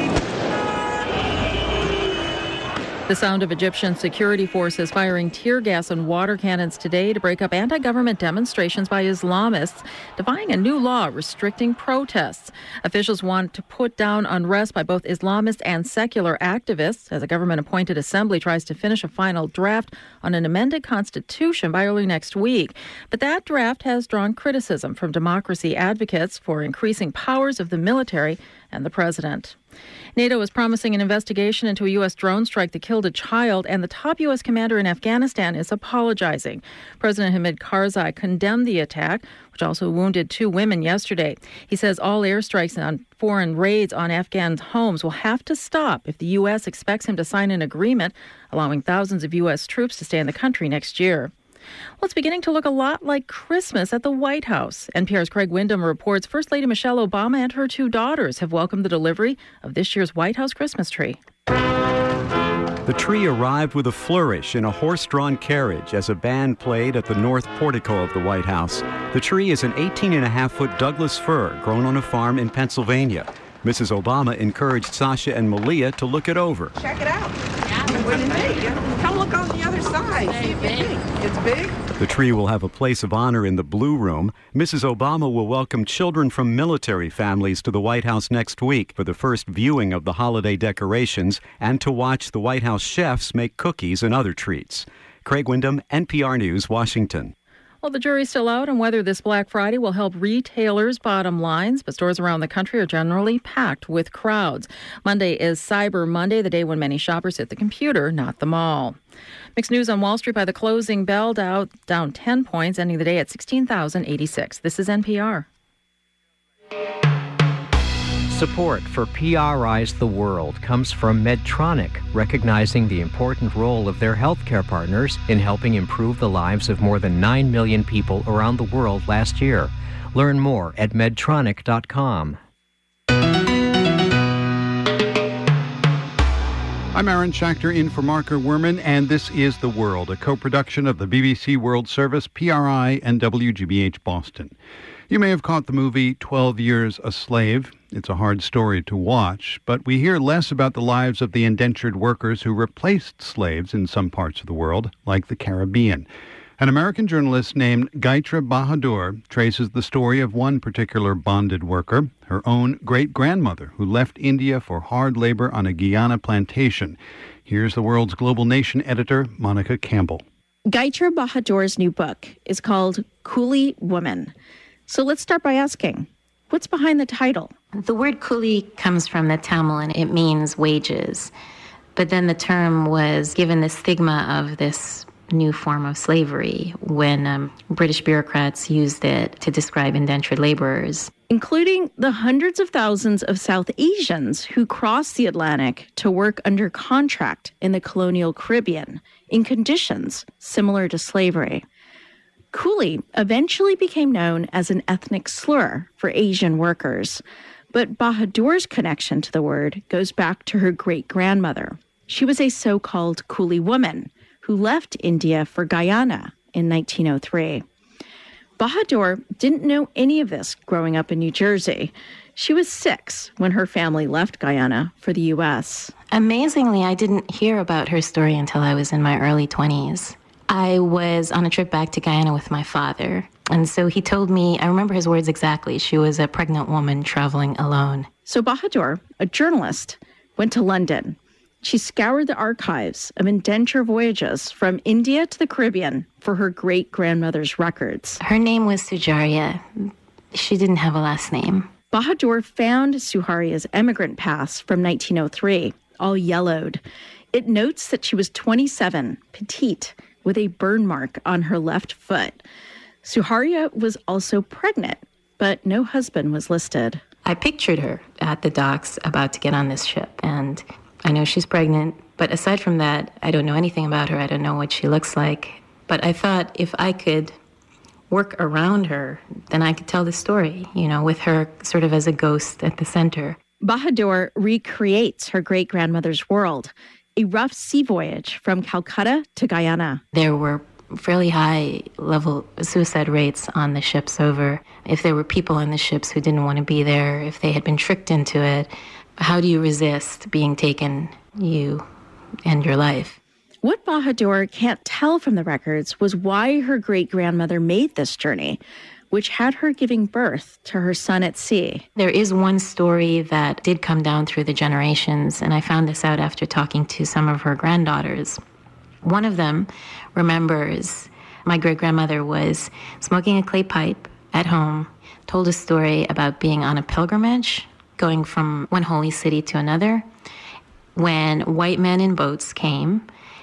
The sound of Egyptian security forces firing tear gas and water cannons today to break up anti-government demonstrations by Islamists, defying a new law restricting protests. Officials want to put down unrest by both Islamist and secular activists as a government-appointed assembly tries to finish a final draft on an amended constitution by early next week. But that draft has drawn criticism from democracy advocates for increasing powers of the military and the president. NATO is promising an investigation into a U.S. drone strike that killed a child, and the top U.S. commander in Afghanistan is apologizing. President Hamid Karzai condemned the attack, which also wounded 2 women yesterday. He says all airstrikes and foreign raids on Afghan homes will have to stop if the U.S. expects him to sign an agreement allowing thousands of U.S. troops to stay in the country next year. Well, it's beginning to look a lot like Christmas at the White House. NPR's Craig Windham reports First Lady Michelle Obama and her 2 daughters have welcomed the delivery of this year's White House Christmas tree. The tree arrived with a flourish in a horse-drawn carriage as a band played at the north portico of the White House. The tree is an 18.5-foot Douglas fir grown on a farm in Pennsylvania. Mrs. Obama encouraged Sasha and Malia to look it over. Check it out. What do you think? Come look on the other side. See if you think it's big. The tree will have a place of honor in the Blue Room. Mrs. Obama will welcome children from military families to the White House next week for the first viewing of the holiday decorations and to watch the White House chefs make cookies and other treats. Craig Windham, NPR News, Washington. Well, the jury's still out on whether this Black Friday will help retailers' bottom lines, but stores around the country are generally packed with crowds. Monday is Cyber Monday, the day when many shoppers hit the computer, not the mall. Mixed news on Wall Street by the closing bell, Dow down 10 points, ending the day at 16,086. This is NPR. Support for PRI's The World comes from Medtronic, recognizing the important role of their healthcare partners in helping improve the lives of more than 9 million people around the world last year. Learn more at medtronic.com. I'm Aaron Schachter in for Marker Werman, and this is The World, a co-production of the BBC World Service, PRI, and WGBH Boston. You may have caught the movie 12 Years a Slave. It's a hard story to watch, but we hear less about the lives of the indentured workers who replaced slaves in some parts of the world, like the Caribbean. An American journalist named Gaitra Bahadur traces the story of one particular bonded worker, her own great-grandmother, who left India for hard labor on a Guyana plantation. Here's the World's Global Nation editor, Monica Campbell. Gaitra Bahadur's new book is called Coolie Woman. So let's start by asking, what's behind the title? The word coolie comes from the Tamil and it means wages. But then the term was given the stigma of this new form of slavery when British bureaucrats used it to describe indentured laborers. Including the hundreds of thousands of South Asians who crossed the Atlantic to work under contract in the colonial Caribbean in conditions similar to slavery. Coolie eventually became known as an ethnic slur for Asian workers, but Bahadur's connection to the word goes back to her great-grandmother. She was a so-called coolie woman who left India for Guyana in 1903. Bahadur didn't know any of this growing up in New Jersey. She was 6 when her family left Guyana for the U.S. Amazingly, I didn't hear about her story until I was in my early 20s. I was on a trip back to Guyana with my father. And so he told me, I remember his words exactly, she was a pregnant woman traveling alone. So Bahadur, a journalist, went to London. She scoured the archives of indenture voyages from India to the Caribbean for her great-grandmother's records. Her name was Sujaria. She didn't have a last name. Bahadur found Suharia's emigrant pass from 1903, all yellowed. It notes that she was 27, petite, with a burn mark on her left foot. Suharia was also pregnant, but no husband was listed. I pictured her at the docks about to get on this ship, and I know she's pregnant, but aside from that, I don't know anything about her. I don't know what she looks like. But I thought if I could work around her, then I could tell the story, with her sort of as a ghost at the center. Bahadur recreates her great-grandmother's world, a rough sea voyage from Calcutta to Guyana. There were fairly high-level suicide rates on the ships over. If there were people on the ships who didn't want to be there, if they had been tricked into it, how do you resist being taken, you and your life? What Bahadur can't tell from the records was why her great-grandmother made this journey, which had her giving birth to her son at sea. There is one story that did come down through the generations, and I found this out after talking to some of her granddaughters. One of them remembers my great-grandmother was smoking a clay pipe at home, told a story about being on a pilgrimage, going from one holy city to another, when white men in boats came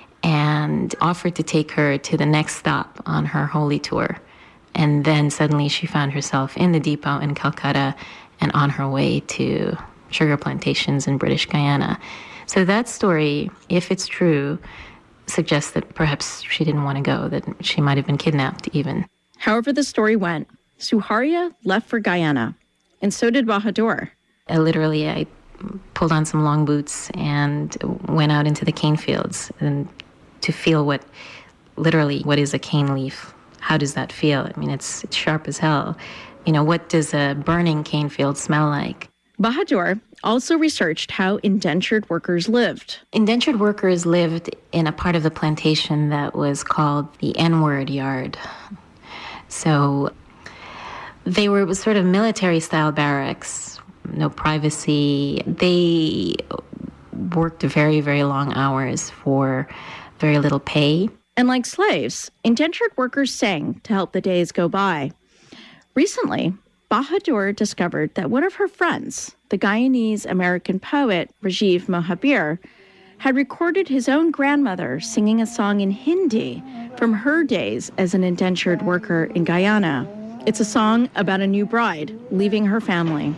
and offered to take her to the next stop on her holy tour. And then suddenly she found herself in the depot in Calcutta and on her way to sugar plantations in British Guyana. So that story, if it's true, suggests that perhaps she didn't want to go, that she might have been kidnapped even. However the story went, Suharia left for Guyana, and so did Bahadur. Literally, I pulled on some long boots and went out into the cane fields and to feel what is a cane leaf. How does that feel? I mean, it's sharp as hell. What does a burning cane field smell like? Bahadur also researched how indentured workers lived. Indentured workers lived in a part of the plantation that was called the N-word yard. So they were sort of military-style barracks, no privacy. They worked very, very long hours for very little pay. And like slaves, indentured workers sang to help the days go by. Recently, Bahadur discovered that one of her friends, the Guyanese-American poet Rajiv Mohabir, had recorded his own grandmother singing a song in Hindi from her days as an indentured worker in Guyana. It's a song about a new bride leaving her family.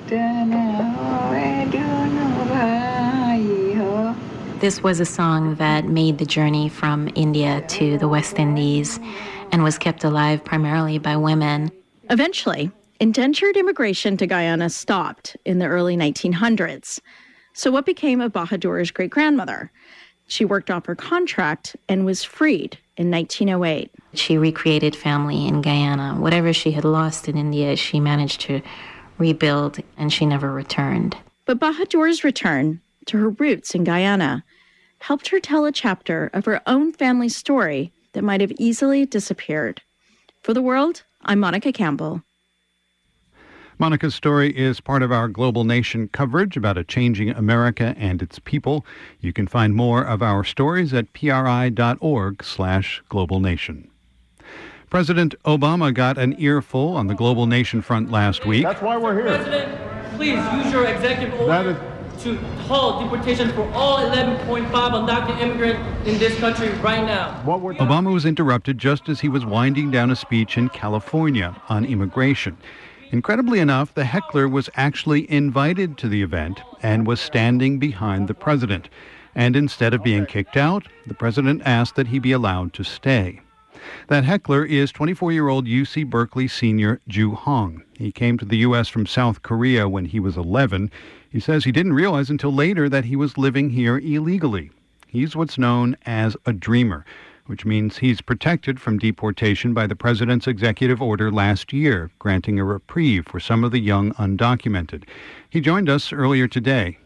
This was a song that made the journey from India to the West Indies and was kept alive primarily by women. Eventually, indentured immigration to Guyana stopped in the early 1900s. So what became of Bahadur's great-grandmother? She worked off her contract and was freed in 1908. She recreated family in Guyana. Whatever she had lost in India, she managed to rebuild, and she never returned. But Bahadur's return to her roots in Guyana helped her tell a chapter of her own family story that might have easily disappeared. For The World, I'm Monica Campbell. Monica's story is part of our Global Nation coverage about a changing America and its people. You can find more of our stories at pri.org/globalnation. President Obama got an earful on the Global Nation front last week. That's why we're here. President, please use your executive order to halt deportation for all 11.5 undocumented immigrants in this country right now. Obama was interrupted just as he was winding down a speech in California on immigration. Incredibly enough, the heckler was actually invited to the event and was standing behind the president. And instead of being kicked out, the president asked that he be allowed to stay. That heckler is 24-year-old UC Berkeley senior Ju Hong. He came to the U.S. from South Korea when he was 11. He says he didn't realize until later that he was living here illegally. He's what's known as a dreamer, which means he's protected from deportation by the president's executive order last year, granting a reprieve for some of the young undocumented. He joined us earlier today.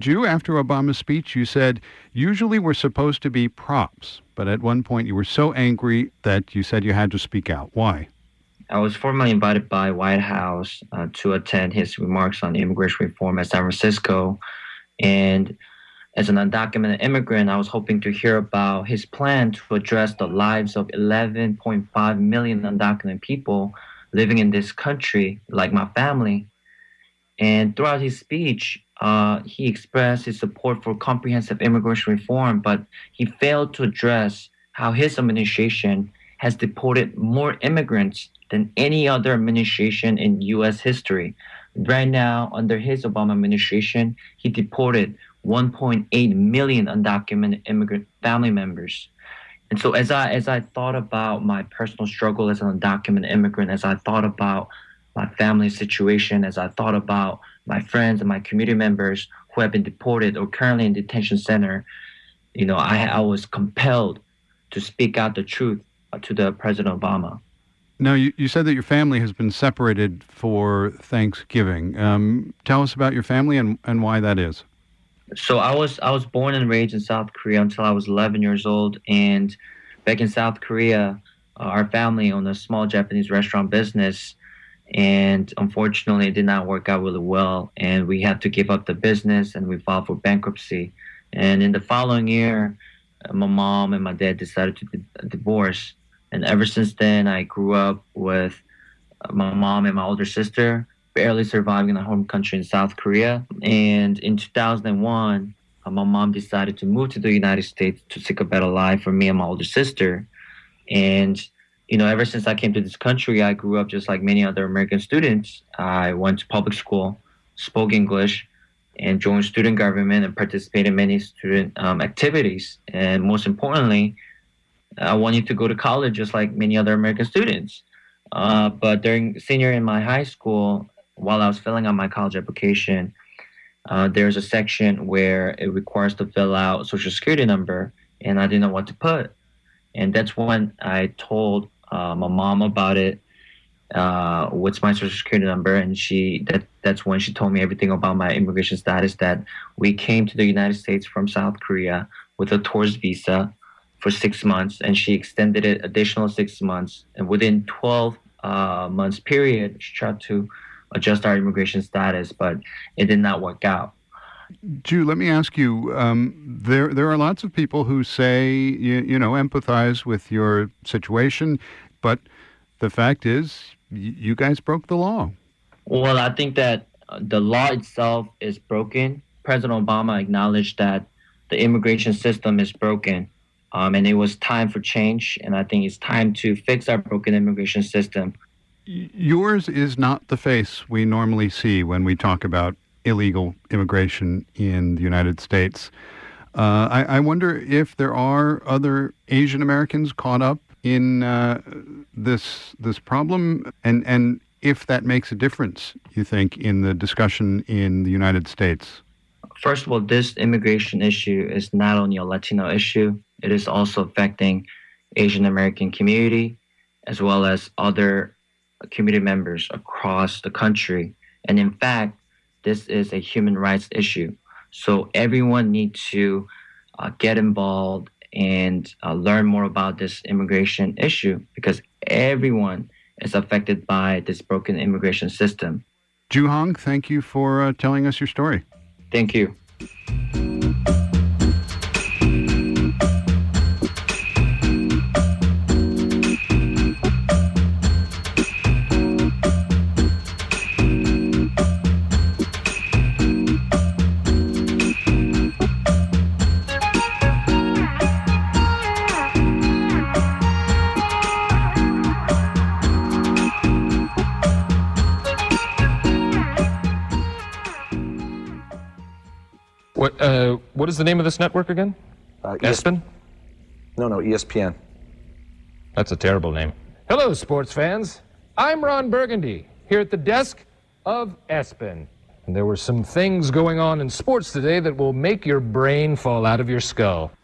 Drew, after Obama's speech, you said, usually we're supposed to be props, but at one point you were so angry that you said you had to speak out. Why? I was formally invited by White House to attend his remarks on immigration reform at San Francisco. And as an undocumented immigrant, I was hoping to hear about his plan to address the lives of 11.5 million undocumented people living in this country, like my family. And throughout his speech, he expressed his support for comprehensive immigration reform, but he failed to address how his administration has deported more immigrants than any other administration in U.S. history. Right now, under his Obama administration, he deported 1.8 million undocumented immigrant family members. And so as I thought about my personal struggle as an undocumented immigrant, as I thought about my family situation, as I thought about my friends and my community members who have been deported or currently in detention center, I was compelled to speak out the truth to the President Obama. Now, you said that your family has been separated for Thanksgiving. Tell us about your family and why that is. So I was born and raised in South Korea until I was 11 years old. And back in South Korea, our family owned a small Japanese restaurant business. And unfortunately, it did not work out really well. And we had to give up the business and we filed for bankruptcy. And in the following year, my mom and my dad decided to divorce. And ever since then, I grew up with my mom and my older sister, barely surviving in the home country in South Korea. And in 2001, my mom decided to move to the United States to seek a better life for me and my older sister. And, ever since I came to this country, I grew up just like many other American students. I went to public school, spoke English, and joined student government and participated in many student activities. And most importantly, I wanted to go to college just like many other American students. But during senior in my high school, while I was filling out my college application, there's a section where it requires to fill out a social security number, and I didn't know what to put. And that's when I told my mom about it, what's my social security number, and that's when she told me everything about my immigration status, that we came to the United States from South Korea with a tourist visa for 6 months, and she extended it additional 6 months. And within 12 months period, she tried to adjust our immigration status, but it did not work out. Drew, let me ask you, there are lots of people who say, empathize with your situation, but the fact is, you guys broke the law. Well, I think that the law itself is broken. President Obama acknowledged that the immigration system is broken. And it was time for change, and I think it's time to fix our broken immigration system. Yours is not the face we normally see when we talk about illegal immigration in the United States. I wonder if there are other Asian Americans caught up in this problem, and if that makes a difference, you think, in the discussion in the United States. First of all, this immigration issue is not only a Latino issue. It is also affecting Asian American community as well as other community members across the country. And in fact, this is a human rights issue. So everyone needs to get involved and learn more about this immigration issue, because everyone is affected by this broken immigration system. Ju Hong, thank you for telling us your story. Thank you. What is the name of this network again? ESPN? No, ESPN. That's a terrible name. Hello, sports fans. I'm Ron Burgundy, here at the desk of ESPN. And there were some things going on in sports today that will make your brain fall out of your skull.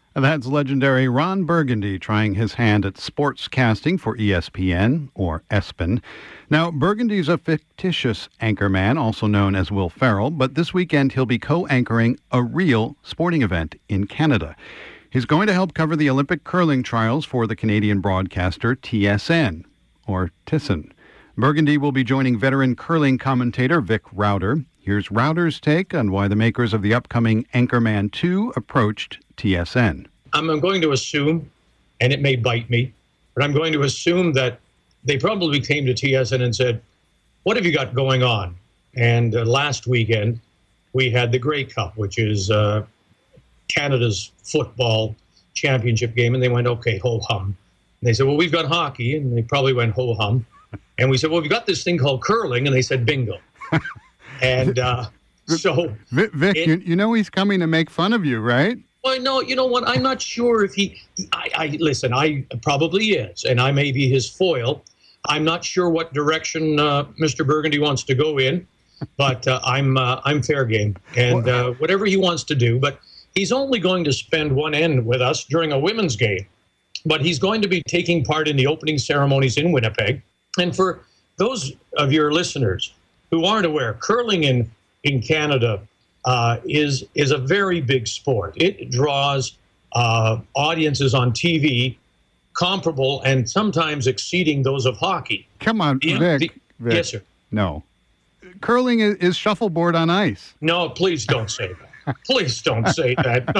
That's legendary Ron Burgundy trying his hand at sportscasting for ESPN, or ESPN. Now, Burgundy's a fictitious anchorman, also known as Will Ferrell, but this weekend he'll be co-anchoring a real sporting event in Canada. He's going to help cover the Olympic curling trials for the Canadian broadcaster TSN, or TSN. Burgundy will be joining veteran curling commentator Vic Rauter. Here's Rauter's take on why the makers of the upcoming Anchorman 2 approached TSN. I'm going to assume, and it may bite me, but I'm going to assume that they probably came to TSN and said, what have you got going on? And last weekend, we had the Grey Cup, which is Canada's football championship game. And they went, okay, ho-hum. And they said, well, we've got hockey. And they probably went ho-hum. And we said, well, we've got this thing called curling. And they said, bingo. And so... Vic, you know he's coming to make fun of you, right? Well, no, you know what? I'm not sure if he... Listen, I probably is, and I may be his foil. I'm not sure what direction Mr. Burgundy wants to go in, but I'm fair game. And whatever he wants to do, but he's only going to spend one end with us during a women's game. But he's going to be taking part in the opening ceremonies in Winnipeg. And for those of your listeners who aren't aware, curling in Canada is a very big sport. It draws audiences on TV comparable and sometimes exceeding those of hockey. Come on, Vic. Yes, sir. No. Curling is shuffleboard on ice. No, please don't say that. Please don't say that.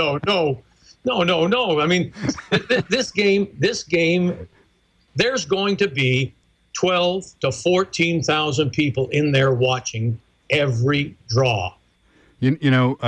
No. I mean, this game, there's going to be 12 to 14,000 people in there watching every draw. You know,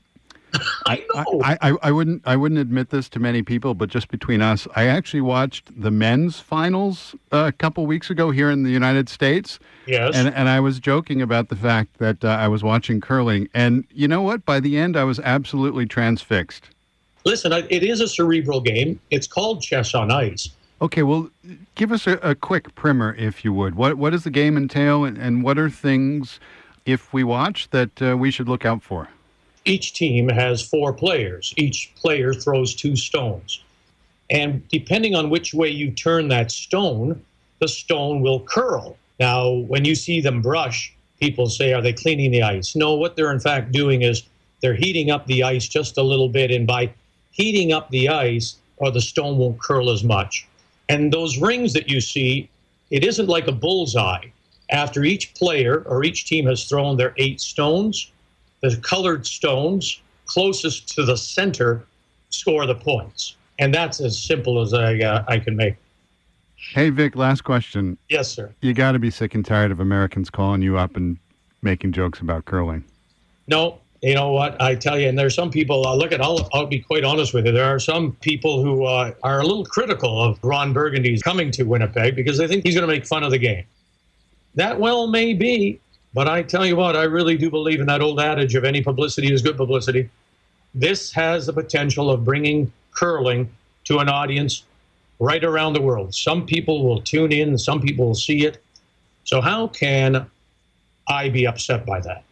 I know. I wouldn't admit this to many people, but just between us, I actually watched the men's finals a couple weeks ago here in the United States. Yes. And I was joking about the fact that I was watching curling. And you know what? By the end, I was absolutely transfixed. Listen, it is a cerebral game. It's called chess on ice. Okay, well, give us a quick primer, if you would. What does the game entail, and what are things, if we watch, that we should look out for? Each team has 4 players. Each player throws 2 stones. And depending on which way you turn that stone, the stone will curl. Now, when you see them brush, people say, are they cleaning the ice? No, what they're in fact doing is they're heating up the ice just a little bit. And by heating up the ice, or the stone won't curl as much. And those rings that you see, it isn't like a bullseye. After each player or each team has thrown their 8 stones, the colored stones closest to the center score the points. And that's as simple as I can make. Hey, Vic, last question. Yes, sir. You got to be sick and tired of Americans calling you up and making jokes about curling. No, you know what? I tell you, and there's some people, I'll be quite honest with you. There are some people who are a little critical of Ron Burgundy's coming to Winnipeg because they think he's going to make fun of the game. That well may be, but I tell you what, I really do believe in that old adage of any publicity is good publicity. This has the potential of bringing curling to an audience right around the world. Some people will tune in, some people will see it. So how can I be upset by that?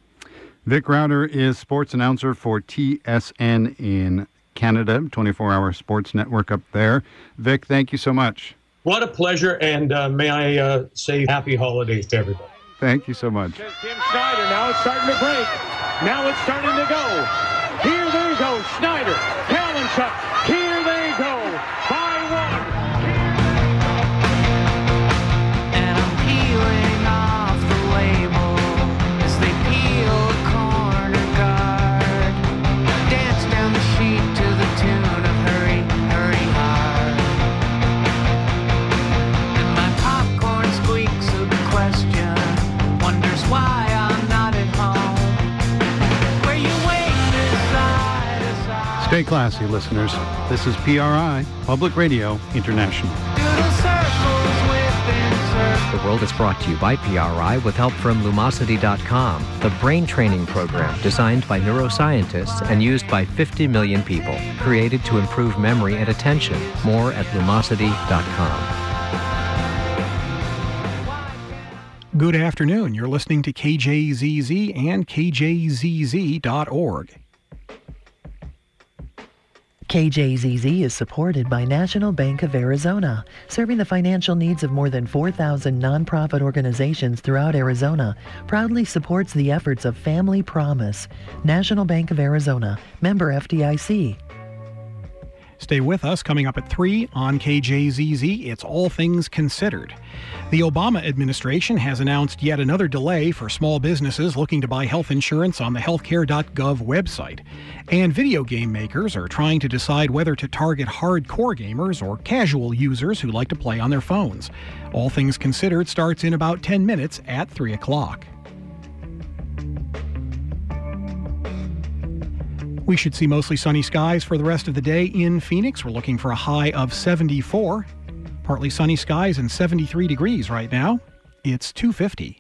Vic Rauter is sports announcer for TSN in Canada, 24-hour sports network up there. Vic, thank you so much. What a pleasure, and may I say happy holidays to everybody. Thank you so much. Tim Snyder, now it's starting to break. Now it's starting to go. Here they go, Snyder, Kalinchuk, here they go, by 1. And I'm peeling off the label as they peel the corner guard. Dance down the sheet to the tune of Hurry, Hurry Hard. And my popcorn squeaks of the question wonders why I'm not at home. Where you wait side to side. Stay classy, listeners. This is PRI, Public Radio International. The World is brought to you by PRI with help from Lumosity.com, the brain training program designed by neuroscientists and used by 50 million people, created to improve memory and attention. More at Lumosity.com. Good afternoon. You're listening to KJZZ and KJZZ.org. KJZZ is supported by National Bank of Arizona, serving the financial needs of more than 4,000 nonprofit organizations throughout Arizona. Proudly supports the efforts of Family Promise. National Bank of Arizona, member FDIC. Stay with us. Coming up at 3 on KJZZ, it's All Things Considered. The Obama administration has announced yet another delay for small businesses looking to buy health insurance on the healthcare.gov website. And video game makers are trying to decide whether to target hardcore gamers or casual users who like to play on their phones. All Things Considered starts in about 10 minutes at 3 o'clock. We should see mostly sunny skies for the rest of the day in Phoenix. We're looking for a high of 74. Partly sunny skies and 73 degrees right now. It's 2:50.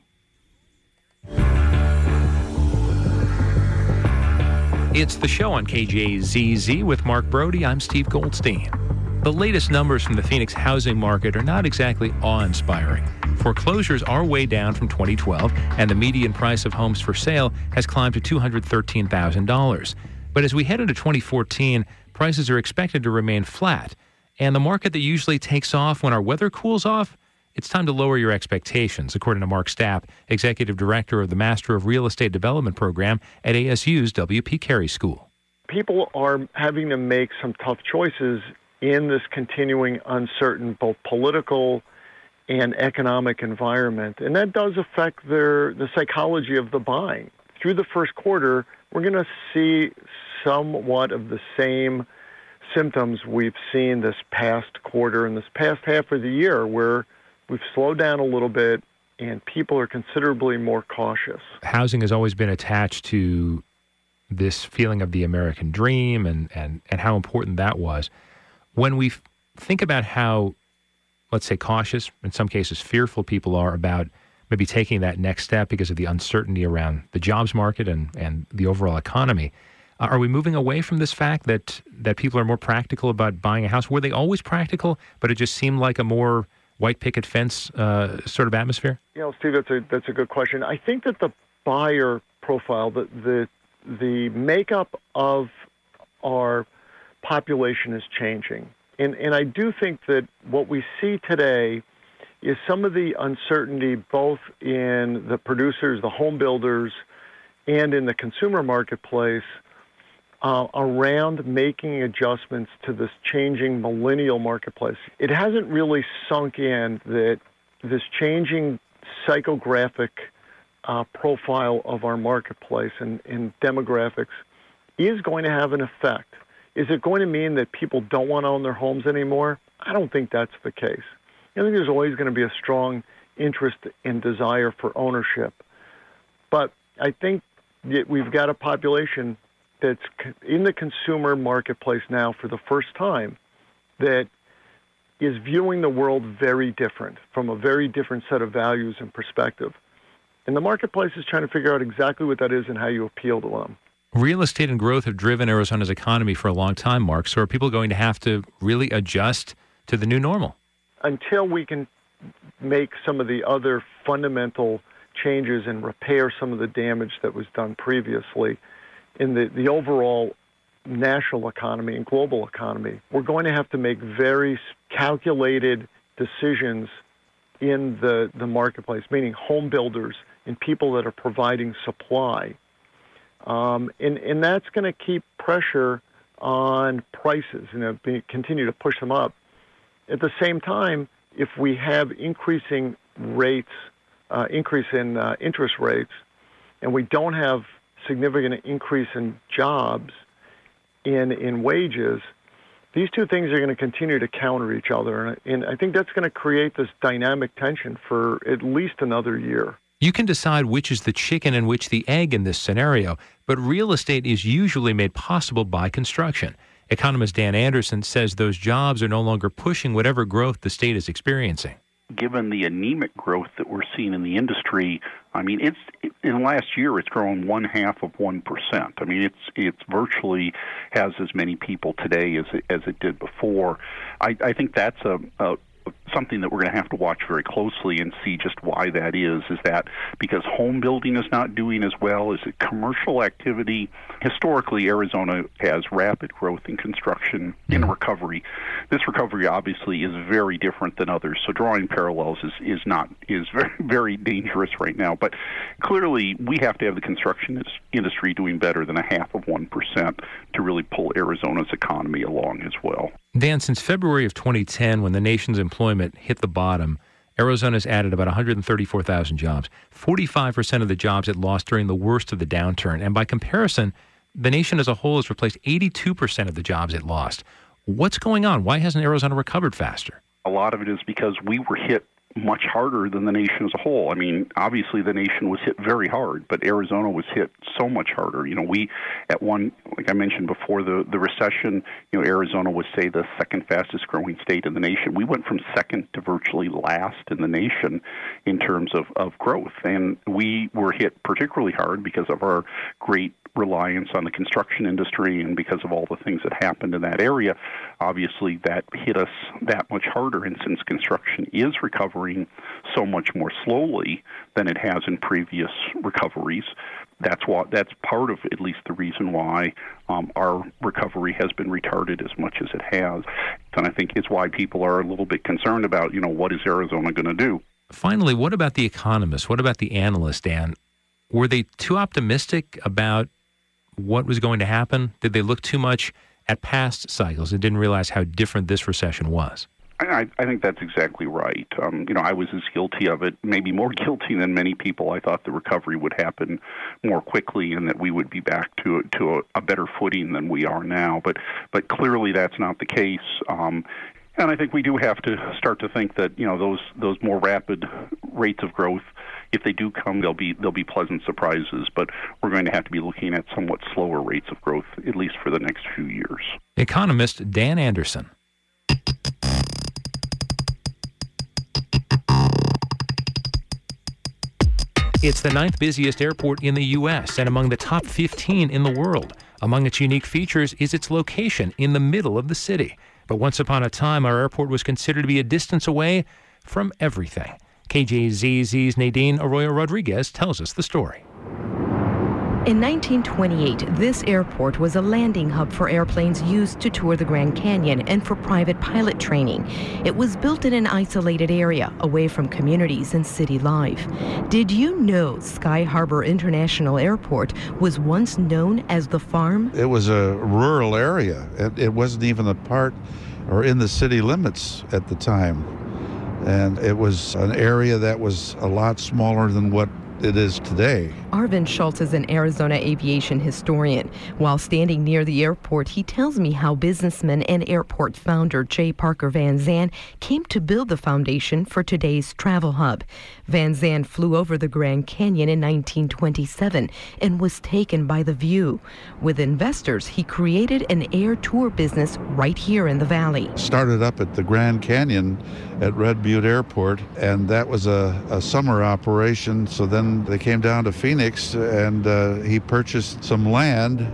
It's the show on KJZZ with Mark Brody. I'm Steve Goldstein. The latest numbers from the Phoenix housing market are not exactly awe-inspiring. Foreclosures are way down from 2012, and the median price of homes for sale has climbed to $213,000. But as we head into 2014, prices are expected to remain flat. And the market that usually takes off when our weather cools off, it's time to lower your expectations, according to Mark Stapp, Executive Director of the Master of Real Estate Development Program at ASU's W.P. Carey School. People are having to make some tough choices in this continuing uncertain, both political and economic environment. And that does affect the psychology of the buying. Through the first quarter, we're going to see somewhat of the same symptoms we've seen this past quarter and this past half of the year, where we've slowed down a little bit and people are considerably more cautious. Housing has always been attached to this feeling of the American dream and how important that was. When we think about how, let's say, cautious, in some cases fearful people are about maybe taking that next step because of the uncertainty around the jobs market and the overall economy, are we moving away from this fact that people are more practical about buying a house? Were they always practical, but it just seemed like a more white picket fence sort of atmosphere? You know, Steve, that's a good question. I think that the buyer profile, the makeup of our population is changing. And I do think that what we see today is some of the uncertainty both in the producers, the home builders, and in the consumer marketplace around making adjustments to this changing millennial marketplace. It hasn't really sunk in that this changing psychographic profile of our marketplace and demographics is going to have an effect. Is it going to mean that people don't want to own their homes anymore? I don't think that's the case. I think there's always going to be a strong interest and desire for ownership. But I think that we've got a population that's in the consumer marketplace now for the first time that is viewing the world very different, from a very different set of values and perspective. And the marketplace is trying to figure out exactly what that is and how you appeal to them. Real estate and growth have driven Arizona's economy for a long time, Mark. So are people going to have to really adjust to the new normal? Until we can make some of the other fundamental changes and repair some of the damage that was done previously in the overall national economy and global economy, we're going to have to make very calculated decisions in the marketplace, meaning home builders and people that are providing supply. And that's going to keep pressure on prices and continue to push them up. At the same time, if we have increasing rates, increase in interest rates, and we don't have significant increase in jobs, in wages, these two things are going to continue to counter each other. And I think that's going to create this dynamic tension for at least another year. You can decide which is the chicken and which the egg in this scenario, but real estate is usually made possible by construction. Economist Dan Anderson says those jobs are no longer pushing whatever growth the state is experiencing. Given the anemic growth that we're seeing in the industry, I mean, in the last year, it's grown 0.5%. I mean, it's virtually has as many people today as it did before. I think that's something that we're going to have to watch very closely and see just why that is that because home building is not doing as well? Is it commercial activity? Historically, Arizona has rapid growth in construction in a recovery. This recovery obviously is very different than others, so drawing parallels is very, very dangerous right now. But clearly, we have to have the construction industry doing better than 0.5% to really pull Arizona's economy along as well. Dan, since February of 2010, when the nation's employment hit the bottom, Arizona's added about 134,000 jobs. 45% of the jobs it lost during the worst of the downturn. And by comparison, the nation as a whole has replaced 82% of the jobs it lost. What's going on? Why hasn't Arizona recovered faster? A lot of it is because we were hit much harder than the nation as a whole. I mean, obviously the nation was hit very hard, but Arizona was hit so much harder. You know, we, at one, like I mentioned before the recession, you know, Arizona was, say, the second fastest growing state in the nation. We went from second to virtually last in the nation in terms of growth. And we were hit particularly hard because of our great reliance on the construction industry and because of all the things that happened in that area. Obviously, that hit us that much harder. And since construction is recovering so much more slowly than it has in previous recoveries, that's part of at least the reason why our recovery has been retarded as much as it has. And I think it's why people are a little bit concerned about, you know, what is Arizona going to do? Finally, what about the economists? What about the analysts, Dan? Were they too optimistic about what was going to happen? Did they look too much at past cycles and didn't realize how different this recession was? I think that's exactly right. You know, I was as guilty of it, maybe more guilty than many people. I thought the recovery would happen more quickly and that we would be back to a better footing than we are now. But clearly that's not the case. And I think we do have to start to think that, you know, those more rapid rates of growth, if they do come, they'll be pleasant surprises. But we're going to have to be looking at somewhat slower rates of growth, at least for the next few years. Economist Dan Anderson. It's the 9th busiest airport in the U.S. and among the top 15 in the world. Among its unique features is its location in the middle of the city. But once upon a time, our airport was considered to be a distance away from everything. KJZZ's Nadine Arroyo Rodriguez tells us the story. In 1928, this airport was a landing hub for airplanes used to tour the Grand Canyon and for private pilot training. It was built in an isolated area, away from communities and city life. Did you know Sky Harbor International Airport was once known as the Farm? It was a rural area. It wasn't even a part or in the city limits at the time. And it was an area that was a lot smaller than what it is today. Arvin Schultz is an Arizona aviation historian. While standing near the airport, he tells me how businessman and airport founder J. Parker Van Zandt came to build the foundation for today's travel hub. Van Zandt flew over the Grand Canyon in 1927 and was taken by the view. With investors, he created an air tour business right here in the valley. Started up at the Grand Canyon at Red Butte Airport, and that was a summer operation. So then they came down to Phoenix, and he purchased some land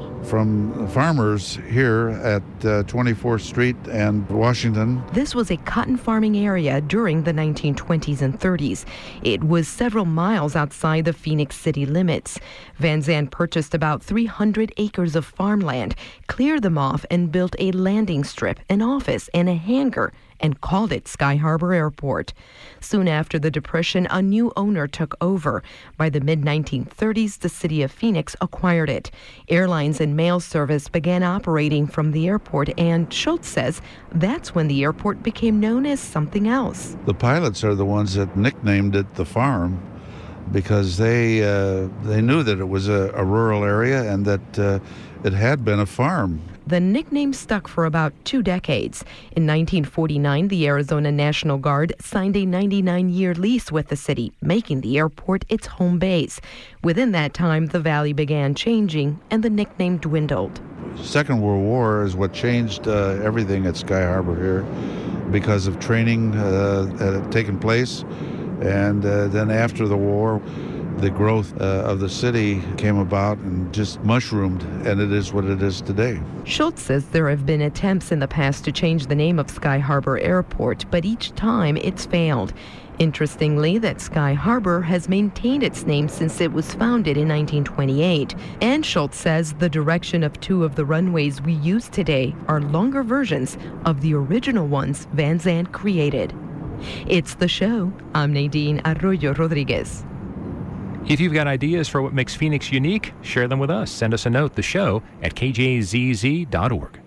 from farmers here at 24th Street and Washington. This was a cotton farming area during the 1920s and 30s. It was several miles outside the Phoenix city limits. Van Zandt purchased about 300 acres of farmland, cleared them off, and built a landing strip, an office, and a hangar, and called it Sky Harbor Airport. Soon after the Depression, a new owner took over. By the mid-1930s, the city of Phoenix acquired it. Airlines and mail service began operating from the airport, and Schultz says that's when the airport became known as something else. The pilots are the ones that nicknamed it the Farm because they knew that it was a rural area and that it had been a farm. The nickname stuck for about 2 decades. In 1949, the Arizona National Guard signed a 99-year lease with the city, making the airport its home base. Within that time, the valley began changing, and the nickname dwindled. Second World War is what changed everything at Sky Harbor here because of training that had taken place. And then after the war, the growth of the city came about and just mushroomed, and it is what it is today. Schultz says there have been attempts in the past to change the name of Sky Harbor Airport, but each time it's failed. Interestingly, that Sky Harbor has maintained its name since it was founded in 1928. And Schultz says the direction of two of the runways we use today are longer versions of the original ones Van Zandt created. It's The Show. I'm Nadine Arroyo Rodriguez. If you've got ideas for what makes Phoenix unique, share them with us. Send us a note, theshow@kjzz.org.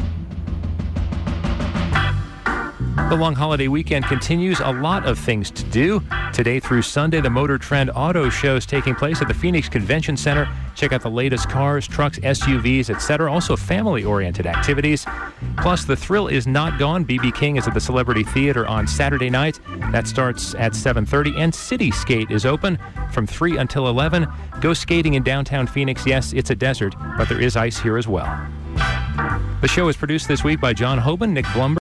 The long holiday weekend continues. A lot of things to do. Today through Sunday, the Motor Trend Auto Show is taking place at the Phoenix Convention Center. Check out the latest cars, trucks, SUVs, etc. Also family-oriented activities. Plus, the thrill is not gone. B.B. King is at the Celebrity Theater on Saturday night. That starts at 7:30. And City Skate is open from 3 until 11. Go skating in downtown Phoenix. Yes, it's a desert, but there is ice here as well. The show is produced this week by John Hoban, Nick Blumberg.